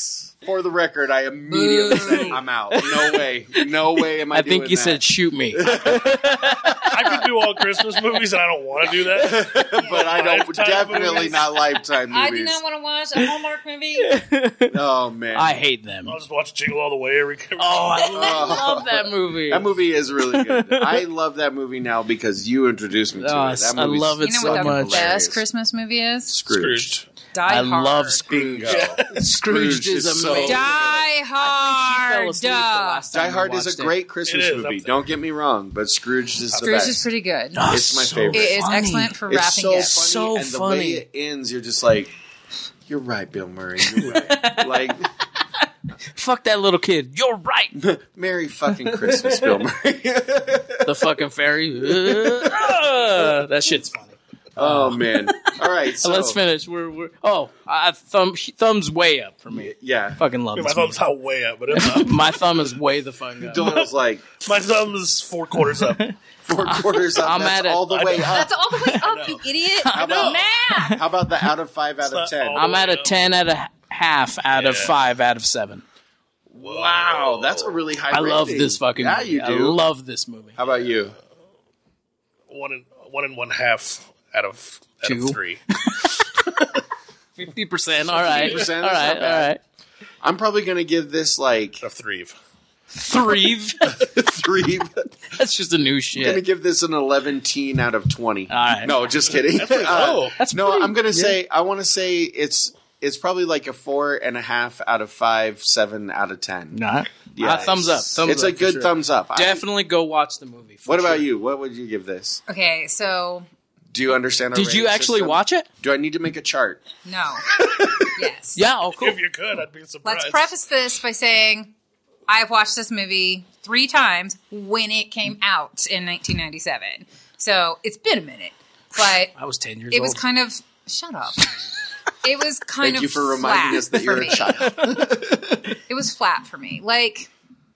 Speaker 2: For the record, I immediately said, I'm out. No way. No way am I doing that.
Speaker 1: I think you said, shoot me.
Speaker 3: I could do all Christmas movies, and I don't want to do that.
Speaker 2: But I don't.
Speaker 3: Lifetime
Speaker 2: Definitely
Speaker 3: movies.
Speaker 2: not Lifetime movies.
Speaker 4: I do not want to watch a Hallmark movie.
Speaker 2: Oh, man.
Speaker 1: I hate them.
Speaker 3: I'll just watch Jingle All the Way every
Speaker 1: Oh, I love that movie.
Speaker 2: That movie is really good. I love that movie now because you introduced me to
Speaker 1: Oh,
Speaker 2: it. That
Speaker 1: I
Speaker 2: movie's
Speaker 1: love it
Speaker 4: You know
Speaker 1: so
Speaker 4: what the
Speaker 1: much.
Speaker 4: best Christmas movie is?
Speaker 2: Scrooge.
Speaker 4: Die
Speaker 1: I
Speaker 4: Hard.
Speaker 1: love Scrooge.
Speaker 2: Bingo.
Speaker 1: Scrooge is
Speaker 2: so
Speaker 1: amazing.
Speaker 4: Die
Speaker 1: I
Speaker 4: Hard.
Speaker 1: fell asleep the last time
Speaker 2: Die
Speaker 1: we
Speaker 2: Hard is
Speaker 1: watched
Speaker 2: a
Speaker 1: it.
Speaker 2: great Christmas
Speaker 3: It is,
Speaker 2: movie.
Speaker 3: up there.
Speaker 2: Don't get me wrong, but Scrooge is the
Speaker 4: Scrooge
Speaker 2: best.
Speaker 4: is pretty good.
Speaker 1: Oh,
Speaker 2: It's my
Speaker 1: so
Speaker 2: favorite.
Speaker 4: It is
Speaker 1: funny.
Speaker 4: excellent for
Speaker 2: It's
Speaker 4: wrapping
Speaker 2: so funny,
Speaker 4: gifts.
Speaker 1: So
Speaker 2: and the
Speaker 1: funny.
Speaker 2: way it ends, you're just like, you're right, Bill Murray. You're right. Like,
Speaker 1: Fuck that little kid. You're right.
Speaker 2: Merry fucking Christmas, Bill Murray.
Speaker 1: The fucking fairy. That shit's funny.
Speaker 2: Oh man! All right, so
Speaker 1: Let's finish. We're thumbs way up for me.
Speaker 2: yeah.
Speaker 1: Fucking love
Speaker 3: My
Speaker 1: this
Speaker 3: thumb's
Speaker 1: movie.
Speaker 3: not way up, but it's up.
Speaker 1: My thumb is way the fuck up.
Speaker 2: Doyle's like
Speaker 3: My thumb is 4/4 up.
Speaker 2: 4/4 up.
Speaker 1: I'm
Speaker 2: That's
Speaker 1: at it.
Speaker 2: all the way up.
Speaker 4: That's all the way up, you idiot.
Speaker 2: about-
Speaker 4: Math.
Speaker 2: How about the out of 5 out of
Speaker 3: not
Speaker 2: 10?
Speaker 3: all-
Speaker 1: I'm at a 10 out of half out of
Speaker 3: Yeah.
Speaker 1: 5 out of 7.
Speaker 2: Wow, that's a really high.
Speaker 1: I love
Speaker 2: rating.
Speaker 1: this fucking
Speaker 2: Yeah,
Speaker 1: movie.
Speaker 2: you do.
Speaker 1: I love this movie.
Speaker 2: How about you?
Speaker 3: 1 and 1/2 out of
Speaker 1: 2.
Speaker 3: 3.
Speaker 1: 50%. All right.
Speaker 2: 50%,
Speaker 1: All
Speaker 2: that's
Speaker 1: right.
Speaker 2: not
Speaker 1: All
Speaker 2: bad.
Speaker 1: right.
Speaker 2: I'm probably gonna give this like
Speaker 3: Of 3.
Speaker 1: 3.
Speaker 2: 3.
Speaker 1: That's just a new
Speaker 2: I'm gonna
Speaker 1: shit.
Speaker 2: give this an 11 out of 20.
Speaker 1: All right.
Speaker 2: No, just kidding.
Speaker 3: low.
Speaker 2: I'm gonna say I want to say it's probably like a 4.5 out of 5, 7 out of 10.
Speaker 1: Nah.
Speaker 2: Yeah,
Speaker 1: Thumbs up. Thumbs
Speaker 2: it's
Speaker 1: up
Speaker 2: a
Speaker 1: for
Speaker 2: good
Speaker 1: sure.
Speaker 2: thumbs up.
Speaker 1: Definitely go watch the movie. for
Speaker 2: What about
Speaker 1: sure.
Speaker 2: you? What would you give this?
Speaker 4: Okay, so
Speaker 2: Do you understand? Our
Speaker 1: Did you
Speaker 2: rating
Speaker 1: actually
Speaker 2: system?
Speaker 1: watch it?
Speaker 2: Do I need to make a chart?
Speaker 4: no. Yes.
Speaker 1: Yeah. Oh, cool.
Speaker 3: If you could, I'd be surprised.
Speaker 4: Let's preface this by saying I've watched this movie 3 times when it came out in 1997. So it's been a minute. But
Speaker 1: I was 10 years
Speaker 4: it
Speaker 1: old.
Speaker 4: was kind of shut up. It was kind
Speaker 2: Thank
Speaker 4: of
Speaker 2: you for reminding
Speaker 4: flat
Speaker 2: us that
Speaker 4: for
Speaker 2: you're a
Speaker 4: me.
Speaker 2: child.
Speaker 4: It was flat for me. Like,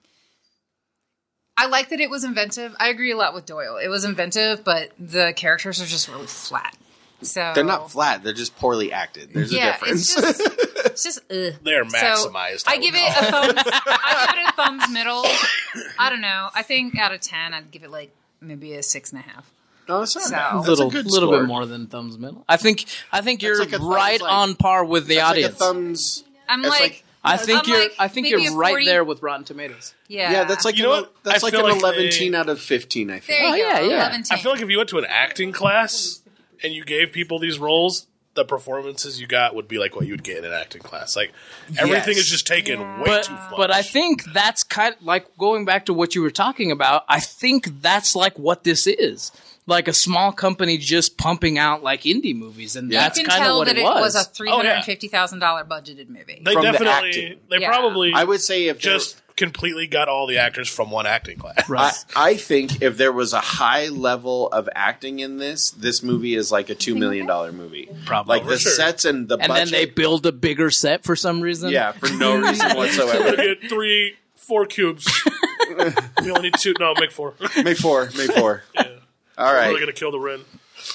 Speaker 4: I like that it was inventive. I agree a lot with Doyle. It was inventive, but the characters are just really flat. So
Speaker 2: They're not flat. They're just poorly acted. There's a difference.
Speaker 4: It's just ugh.
Speaker 3: They're
Speaker 4: So,
Speaker 3: maximized.
Speaker 4: I give it a thumbs. I give it a thumbs middle. I don't know. I think out of 10, I'd give it like maybe a 6.5.
Speaker 2: No, it's not
Speaker 4: So-
Speaker 2: bad. That's
Speaker 1: little
Speaker 2: a good
Speaker 1: little
Speaker 2: score.
Speaker 1: bit more than thumbs middle. I think you're
Speaker 2: like a thumbs,
Speaker 1: right
Speaker 2: like-
Speaker 1: on par with the
Speaker 2: That's
Speaker 1: audience.
Speaker 2: like a thumbs.
Speaker 4: I'm
Speaker 2: It's
Speaker 4: like,
Speaker 2: like-
Speaker 1: I think
Speaker 4: I'm like maybe
Speaker 1: you're
Speaker 4: a
Speaker 1: right
Speaker 4: 40.
Speaker 1: there with Rotten Tomatoes.
Speaker 4: yeah,
Speaker 2: That's like
Speaker 3: You know what?
Speaker 2: that's
Speaker 3: I
Speaker 2: like
Speaker 3: feel
Speaker 2: an
Speaker 3: like
Speaker 2: 11 out of 15. I think.
Speaker 4: there you
Speaker 1: Oh,
Speaker 4: go.
Speaker 1: yeah, yeah.
Speaker 4: 11,
Speaker 3: I feel like if you went to an acting class and you gave people these roles, the performances you got would be like what you would get in an acting class. Like everything
Speaker 2: Yes.
Speaker 3: is just taken way
Speaker 1: But
Speaker 3: too much.
Speaker 1: but I think that's kind of like going back to what you were talking about. I think that's like what this is. Like a small company just pumping out like indie movies, and that's
Speaker 4: you can
Speaker 1: kind of
Speaker 4: tell
Speaker 1: what
Speaker 4: that
Speaker 1: it was.
Speaker 4: a $350,000 budgeted movie.
Speaker 3: they
Speaker 2: From the
Speaker 3: definitely,
Speaker 2: acting.
Speaker 3: they
Speaker 4: Yeah.
Speaker 3: probably
Speaker 2: I would say if there-
Speaker 3: just completely got all the actors from one acting class.
Speaker 1: Right.
Speaker 2: I think if there was a high level of acting in this movie is like a $2 million movie.
Speaker 1: Probably.
Speaker 2: Like the
Speaker 3: sure.
Speaker 2: sets and the
Speaker 1: and
Speaker 2: budget.
Speaker 1: then they build a bigger set for some reason.
Speaker 2: yeah, for no reason whatsoever.
Speaker 3: Get 4 cubes. We only need 2. No, make 4.
Speaker 2: May 4. All
Speaker 3: We're
Speaker 2: right.
Speaker 3: really gonna kill the Ren.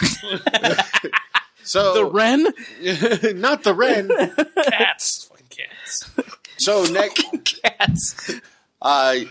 Speaker 2: So
Speaker 1: The Ren.
Speaker 2: not the Ren.
Speaker 3: Cats. Fucking cats.
Speaker 2: So next,
Speaker 1: Cats.
Speaker 3: I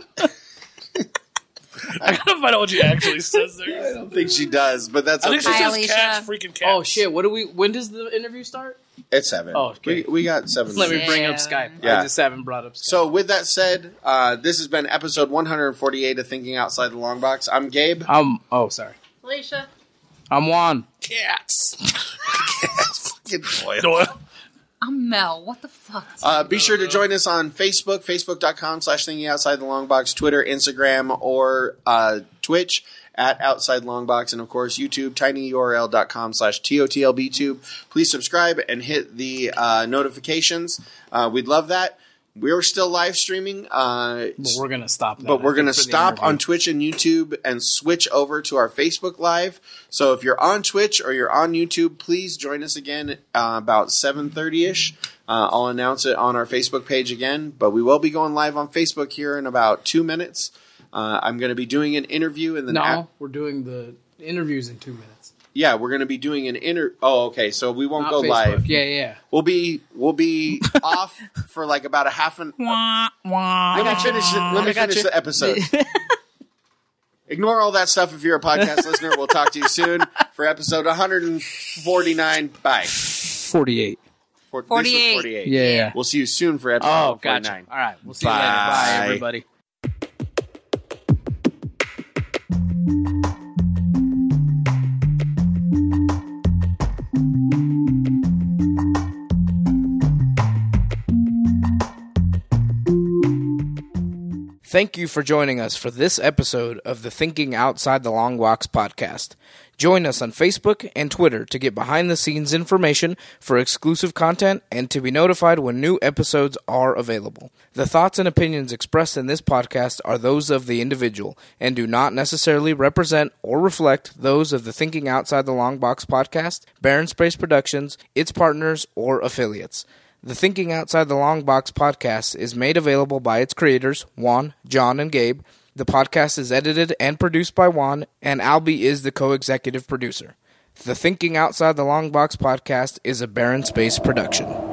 Speaker 3: gotta find out what she actually says there.
Speaker 2: I don't think she does, but that's
Speaker 3: I think
Speaker 2: okay.
Speaker 3: she
Speaker 4: Hi,
Speaker 3: says
Speaker 4: Alicia.
Speaker 3: cats, freaking cats.
Speaker 1: Oh shit! When does the interview start?
Speaker 2: It's 7.
Speaker 1: Oh, okay.
Speaker 2: We got 7.
Speaker 1: Let me
Speaker 2: minutes.
Speaker 1: bring up
Speaker 4: Yeah.
Speaker 1: Skype.
Speaker 2: Yeah.
Speaker 1: I just haven't brought up Skype.
Speaker 2: So with that said, this has been episode 148 of Thinking Outside the Long Box. I'm Gabe.
Speaker 1: Oh, sorry.
Speaker 5: Alicia.
Speaker 1: I'm Juan.
Speaker 3: Cats.
Speaker 2: Boy.
Speaker 3: Doyle.
Speaker 4: I'm Mel. What the fuck?
Speaker 2: Be sure to join us on Facebook, facebook.com/Thinking Outside the Long Box, Twitter, Instagram, or Twitch at Outside Long Box, and of course YouTube, tinyurl.com/TOTLBTube. Please subscribe and hit the notifications. We'd love that. We're still live streaming,
Speaker 1: But we're gonna stop. That,
Speaker 2: but we're
Speaker 1: I
Speaker 2: going to
Speaker 1: think, for the
Speaker 2: stop
Speaker 1: interview.
Speaker 2: on Twitch and YouTube and switch over to our Facebook Live. So if you're on Twitch or you're on YouTube, please join us again about 7:30ish. I'll announce it on our Facebook page again, but we will be going live on Facebook here in about 2 minutes. I'm going to be doing an interview in the
Speaker 1: No, we're doing the interviews in 2 minutes.
Speaker 2: Yeah, we're going to be doing an Oh, okay. So we won't
Speaker 1: Not
Speaker 2: go
Speaker 1: Facebook.
Speaker 2: live.
Speaker 1: Yeah.
Speaker 2: We'll be off for like about a half an.
Speaker 4: Wah, wah.
Speaker 2: Let me finish the episode. Ignore all that stuff if you're a podcast listener. We'll talk to you soon for episode 149. Bye.
Speaker 1: 48.
Speaker 4: 48.
Speaker 1: Yeah.
Speaker 2: We'll see you soon for episode
Speaker 1: Oh,
Speaker 2: 49.
Speaker 1: gotcha. All right. We'll see you later. Bye, everybody. Thank you for joining us for this episode of the Thinking Outside the Long Box podcast. Join us on Facebook and Twitter to get behind-the-scenes information for exclusive content and to be notified when new episodes are available. The thoughts and opinions expressed in this podcast are those of the individual and do not necessarily represent or reflect those of the Thinking Outside the Long Box podcast, Barren Space Productions, its partners, or affiliates. The Thinking Outside the Long Box podcast is made available by its creators, Juan, John, and Gabe. The podcast is edited and produced by Juan, and Albie is the co-executive producer. The Thinking Outside the Long Box podcast is a Barren Space production.